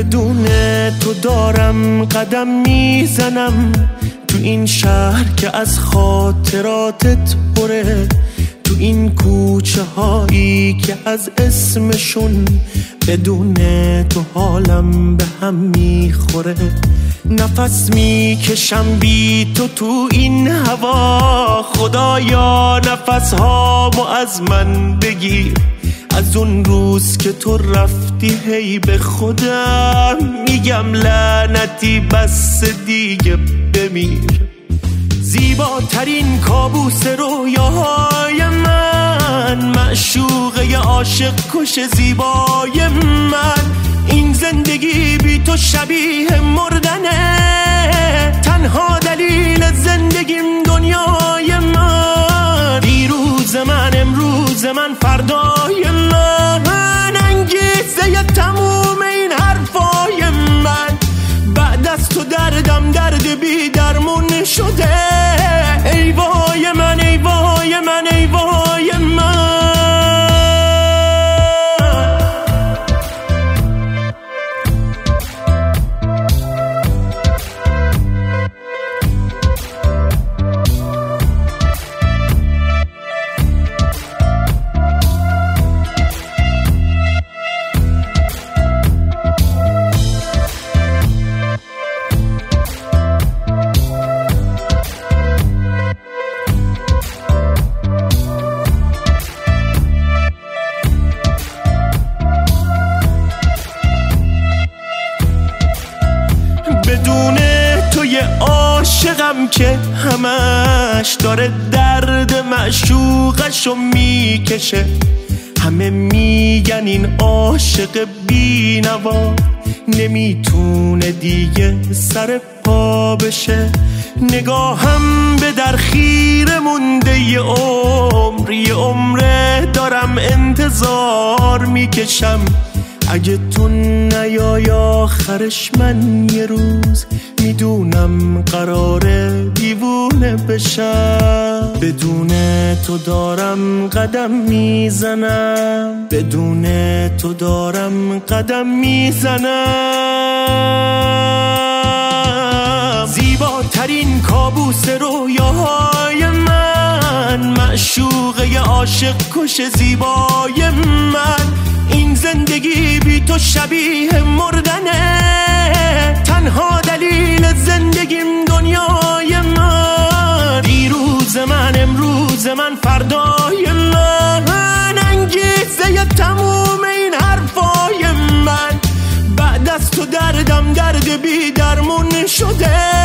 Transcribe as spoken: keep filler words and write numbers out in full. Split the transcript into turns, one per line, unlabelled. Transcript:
بدون تو دارم قدم میزنم تو این شهر که از خاطراتت پره، تو این کوچه هایی که از اسمشون بدون تو حالم به هم میخوره. نفس میکشم بی تو تو این هوا، خدایا نفس هامو از من بگیر. از اون روز که تو رفتی هی به خودم میگم لعنتی بس دیگه بمیر. زیباترین کابوس رویاهای من، معشوقه عاشق کش زیبای من، این زندگی بی تو شبیه مردنه. تنها دلیل زندگیم دنیای من، دیروز من امروز من فردای من، انگیزه تموم این حرفای من. بعد از تو دردم درد بی درمون شده. ای وای من ای وای من ای وای من. بدون توی عاشقم که همش داره درد معشوقشو میکشه. همه میگن این عاشق بی نوا نمیتونه دیگه سر پا بشه. نگاهم به در خیره مونده یه عمر، یه عمره دارم انتظار میکشم. اگه تو نیای آخرش من یه روز میدونم قراره دیوونه بشم. بدون تو دارم قدم میزنم، بدون تو دارم قدم میزنم. زیباترین کابوس رویاهای من، معشوقه عاشق کش زیبای من، این زندگی بی تو شبیه مردنه. تنها دلیل زندگیم دنیای من، دیروز من امروز من فردای من، انگیزه تموم این حرفای من. بعد از تو دردم درد بی درمون شده.